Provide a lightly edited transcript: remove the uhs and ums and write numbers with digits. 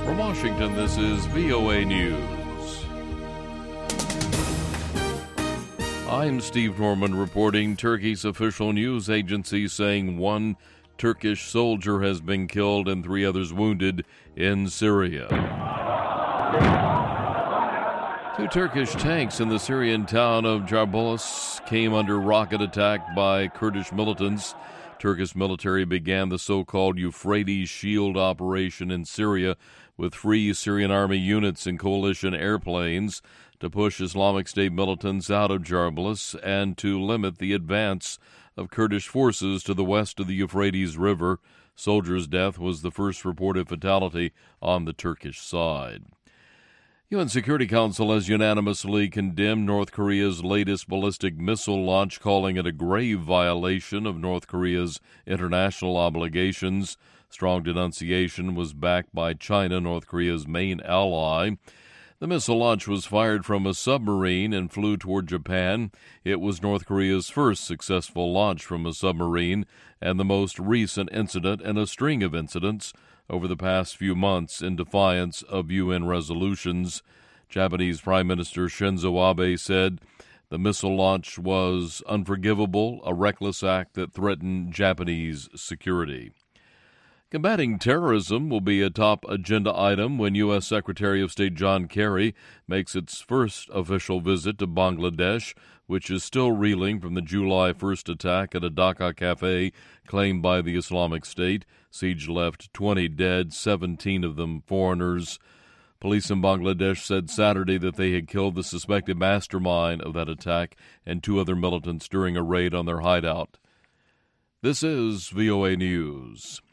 From Washington, this is VOA News. I'm Steve Norman reporting. Turkey's official news agency saying one Turkish soldier has been killed and 3 others wounded in Syria. 2 Turkish tanks in the Syrian town of Jarbulus came under rocket attack by Kurdish militants. Turkish military began the so-called Euphrates Shield operation in Syria with Free Syrian Army units and coalition airplanes to push Islamic State militants out of Jarbulus and to limit the advance of Kurdish forces to the west of the Euphrates River. Soldier's death was the first reported fatality on the Turkish side. UN Security Council has unanimously condemned North Korea's latest ballistic missile launch, calling it a grave violation of North Korea's international obligations. Strong denunciation was backed by China, North Korea's main ally. The missile launch was fired from a submarine and flew toward Japan. It was North Korea's first successful launch from a submarine and the most recent incident in a string of incidents over the past few months in defiance of UN resolutions. Japanese Prime Minister Shinzo Abe said the missile launch was unforgivable, a reckless act that threatened Japanese security. Combating terrorism will be a top agenda item when U.S. Secretary of State John Kerry makes its first official visit to Bangladesh, which is still reeling from the July 1st attack at a Dhaka cafe claimed by the Islamic State. Siege left 20 dead, 17 of them foreigners. Police in Bangladesh said Saturday that they had killed the suspected mastermind of that attack and 2 other militants during a raid on their hideout. This is VOA News.